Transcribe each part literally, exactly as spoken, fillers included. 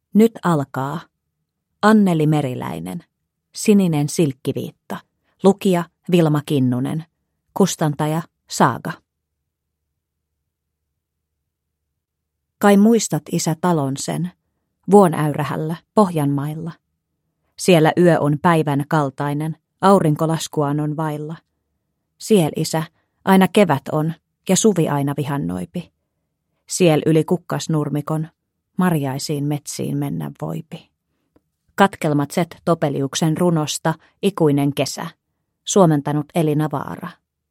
Nyt alkaa. Anneli Meriläinen. Sininen silkkiviitta. Lukija Vilma Kinnunen. Kustantaja Saaga. Kai muistat, isä, talon sen, Vuonäyrähällä, Pohjanmailla. Siellä yö on päivän kaltainen, aurinko laskuaan on vailla. Siel, isä, aina kevät on, ja suvi aina vihannoipi. Siel yli kukkasnurmikon, marjaisiin metsiin mennä voipi. Katkelmat set Topeliuksen runosta, Ikuinen kesä. Suomentanut Elina Vaara.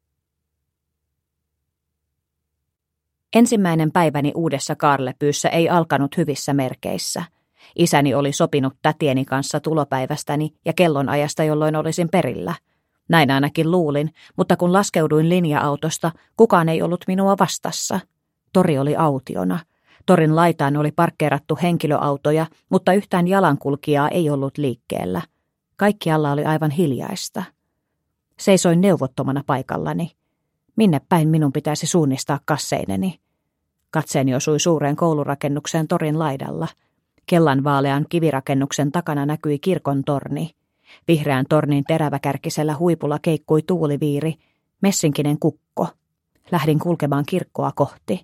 Ensimmäinen päiväni uudessa kaarlepyyssä ei alkanut hyvissä merkeissä. Isäni oli sopinut tätieni kanssa tulopäivästäni ja kellonajasta, jolloin olisin perillä. Näin ainakin luulin, mutta kun laskeuduin linja-autosta, kukaan ei ollut minua vastassa. Tori oli autiona. Torin laitaan oli parkkeerattu henkilöautoja, mutta yhtään jalankulkijaa ei ollut liikkeellä. Kaikkialla oli aivan hiljaista. Seisoin neuvottomana paikallani. Minne päin minun pitäisi suunnistaa kasseineni? Katseeni osui suureen koulurakennukseen torin laidalla. Kellanvaalean kivirakennuksen takana näkyi kirkon torni. Vihreän tornin teräväkärkisellä huipulla keikkui tuuliviiri, messinkinen kukko. Lähdin kulkemaan kirkkoa kohti.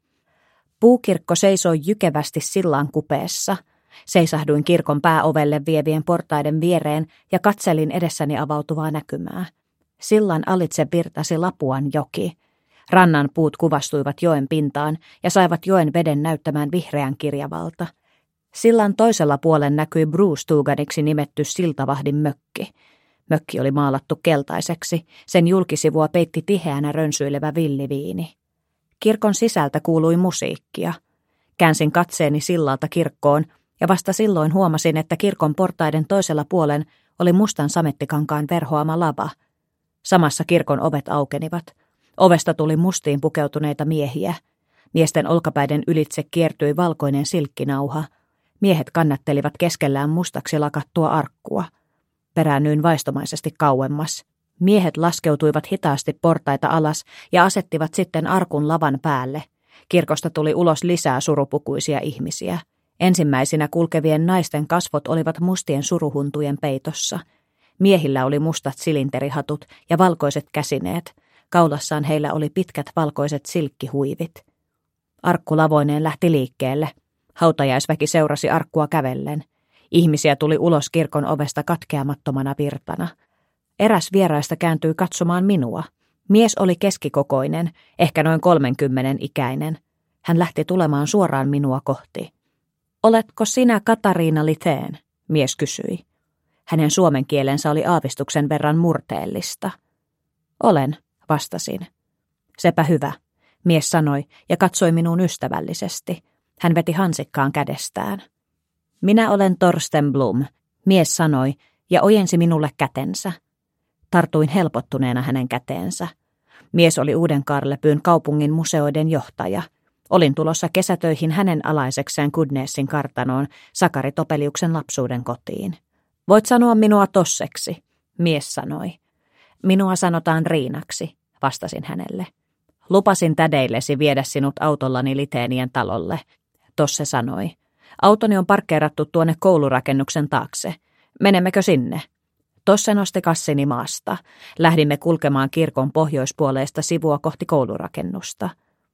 Puukirkko seisoi jykevästi sillan kupeessa. Seisahduin kirkon pääovelle vievien portaiden viereen ja katselin edessäni avautuvaa näkymää. Sillan alitse virtasi Lapuan joki. Rannan puut kuvastuivat joen pintaan ja saivat joen veden näyttämään vihreän kirjavalta. Sillan toisella puolen näkyi Brustuganiksi nimetty siltavahdin mökki. Mökki oli maalattu keltaiseksi, sen julkisivua peitti tiheänä rönsyilevä villiviini. Kirkon sisältä kuului musiikkia. Käänsin katseeni sillalta kirkkoon ja vasta silloin huomasin, että kirkon portaiden toisella puolen oli mustan samettikankaan verhoama lava. Samassa kirkon ovet aukenivat. Ovesta tuli mustiin pukeutuneita miehiä. Miesten olkapäiden ylitse kiertyi valkoinen silkkinauha. Miehet kannattelivat keskellään mustaksi lakattua arkkua. Peräännyin vaistomaisesti kauemmas. Miehet laskeutuivat hitaasti portaita alas ja asettivat sitten arkun lavan päälle. Kirkosta tuli ulos lisää surupukuisia ihmisiä. Ensimmäisinä kulkevien naisten kasvot olivat mustien suruhuntujen peitossa. Miehillä oli mustat silinterihatut ja valkoiset käsineet. Kaulassaan heillä oli pitkät valkoiset silkkihuivit. Arkku lavoineen lähti liikkeelle. Hautajaisväki seurasi arkkua kävellen. Ihmisiä tuli ulos kirkon ovesta katkeamattomana virtana. Eräs vieraista kääntyi katsomaan minua. Mies oli keskikokoinen, ehkä noin kolmenkymmenen ikäinen. Hän lähti tulemaan suoraan minua kohti. Oletko sinä Katariina Lithén? Mies kysyi. Hänen suomen kielensä oli aavistuksen verran murteellista. Olen, vastasin. Sepä hyvä, mies sanoi ja katsoi minuun ystävällisesti. Hän veti hansikkaan kädestään. Minä olen Torsten Blom, mies sanoi ja ojensi minulle kätensä. Tartuin helpottuneena hänen käteensä. Mies oli Uuden-Kaarlepyyn kaupungin museoiden johtaja. Olin tulossa kesätöihin hänen alaisekseen Kudnesin kartanoon Sakari Topeliuksen lapsuuden kotiin. Voit sanoa minua Tosseksi, mies sanoi. Minua sanotaan Riinaksi, vastasin hänelle. Lupasin tädeillesi viedä sinut autollani Liteenien talolle, Tosse sanoi. Autoni on parkkeerattu tuonne koulurakennuksen taakse. Menemmekö sinne? Tosse nosti kassini maasta. Lähdimme kulkemaan kirkon pohjoispuoleista sivua kohti koulurakennusta.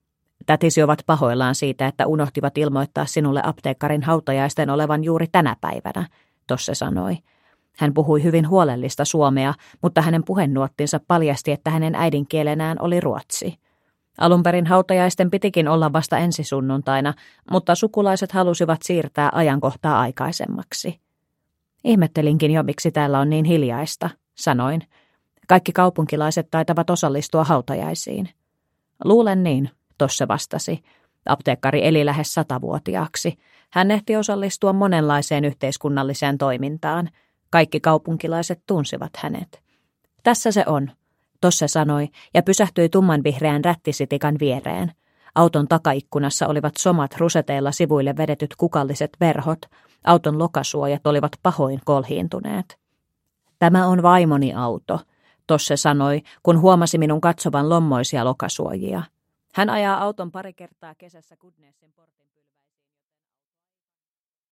Tätisi ovat pahoillaan siitä, että unohtivat ilmoittaa sinulle apteekkarin hautajaisten olevan juuri tänä päivänä, Tosse sanoi. Hän puhui hyvin huolellista suomea, mutta hänen puhenuottinsa paljasti, että hänen äidinkielenään oli ruotsi. Alunperin hautajaisten pitikin olla vasta ensisunnuntaina, mutta sukulaiset halusivat siirtää ajankohtaa aikaisemmaksi. Ihmettelinkin jo, miksi täällä on niin hiljaista, sanoin. Kaikki kaupunkilaiset taitavat osallistua hautajaisiin. Luulen niin, Tosse vastasi. Apteekkari eli lähes satavuotiaaksi. Hän ehti osallistua monenlaiseen yhteiskunnalliseen toimintaan. Kaikki kaupunkilaiset tunsivat hänet. Tässä se on, Tosse sanoi ja pysähtyi tummanvihreän rättisitikan viereen. Auton takaikkunassa olivat somat ruseteilla sivuille vedetyt kukalliset verhot. Auton lokasuojat olivat pahoin kolhiintuneet. Tämä on vaimoni auto, Tosse sanoi, kun huomasi minun katsovan lommoisia lokasuojia. Hän ajaa auton pari kertaa kesässä Kudnesin portin